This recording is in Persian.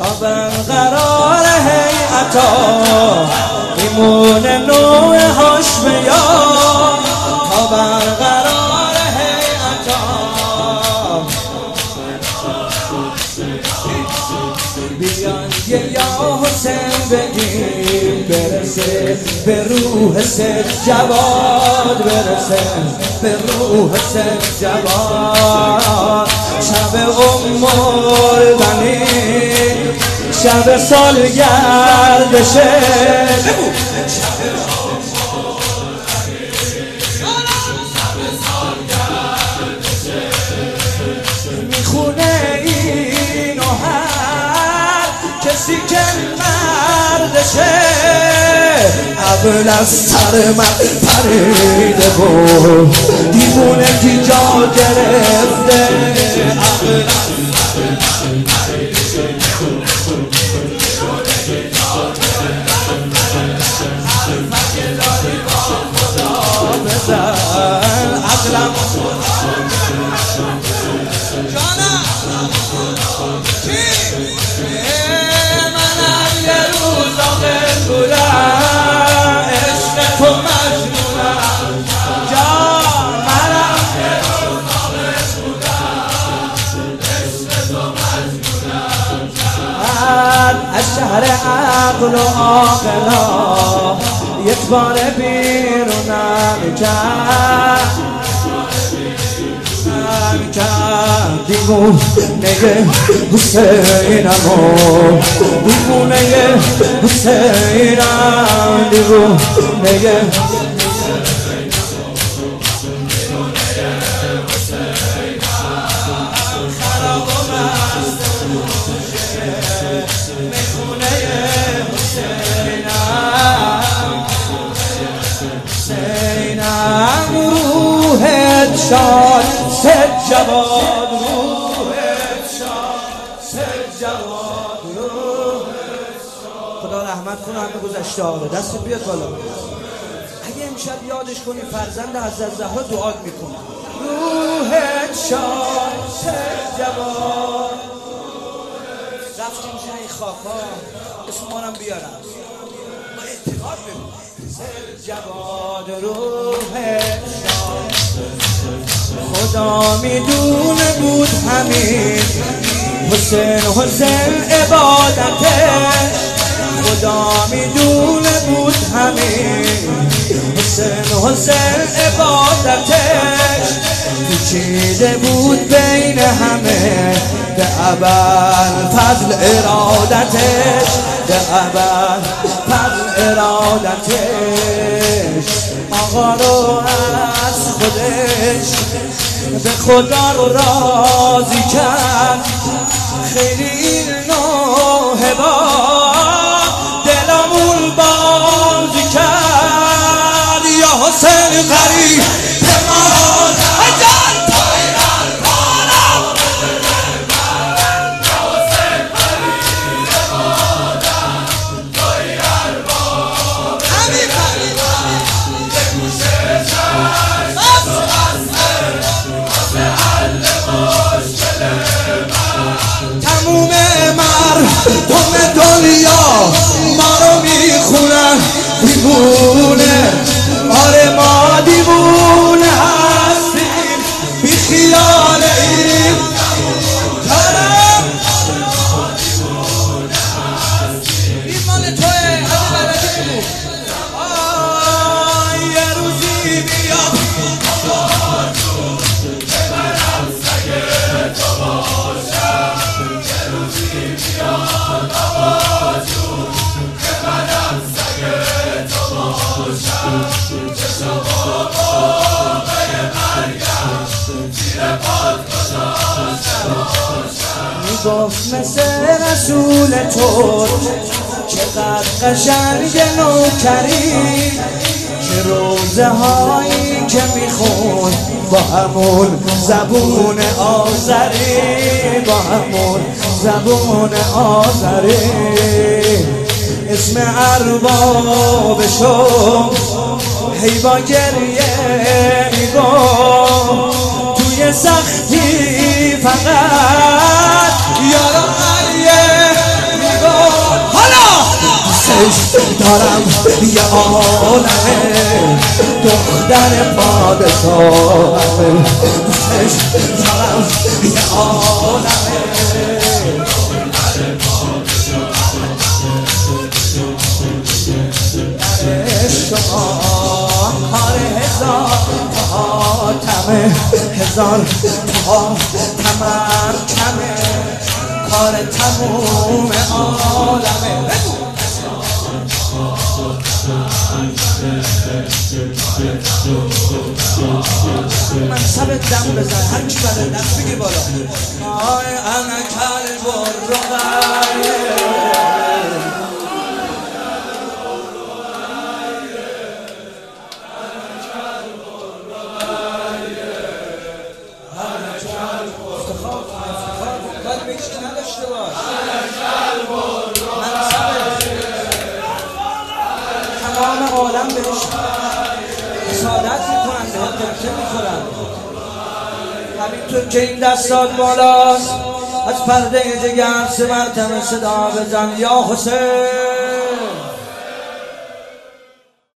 تا برقرار هیئتا ایمون نوع هاشمیا تا برقرار هیئتا بیان یا حسین بگیم برسه به روح سجاد برسه به روح سجاد شب البنین شب سالگردشه میخونه اینو هر کسی که مردشه اول از سر من پریده بود دیوونه کی جا گرفته اول از عقلم منم یه روز آقل بودم عشق تو مجنونم جان منم یه روز آقل بودم عشق تو مجنونم جان از شهر عقل و عاقلا یک بار بیرونم کرد دیوونه حسینمو دیوونه حسینم دیوونه خراب و مست میخونه حسینم روحت شاد سجاد روحت شاد سجاد روحت شاد. خدا رحمت کنه همه گذشته ها رو. دست بیاد بالا. اگه امشب یادش کنی فرزند حضرت زهرا دعات میکنه روحت شاد سجاد. رفتیم جای خاکا اسم مانم بیارم با اعتقاد بگو سجاد روحت شاد. خدا میدونه بود همین حسین حسین عبادتش خدا میدونه بود همین حسین حسین عبادتش پیچیده بود بین همه به ابد فضل ارادتش به ابد فضل ارادتش آقا رو از خودش به خدا رو راضی کرد خیلی نوحه با دلمون بازی کرد یا حسین غریب تموم مردم دنیا ما رو میخونن دیوونه آره ما دیوونه هستیم بی خیال این کارم این مال توه یه روزی بیاد میگفت مثل رسول تو چقدر قشنگ نوکری که روزه هایی که میخون با همون زبون آذری با همون زبون آذری اسم اربابشو هی با گریه میگم توی سختی فقط یارو علیه دارم یه عالمه دختر پادشاهمه دوستش دارم یه عالمه شما کار هزار حاتمه هزار حاتمر کمه کار تموم عالمه منصب دم بزن هر کی بده دست بگیر بالا آی انا کلب الرقیه نداشته باش تمام عالم بهش حسادت میکنن به هم گرفته میکنن همینطور که این دستات بالاست از پرده جگر 3 مرتبه صدا بزن یا حسین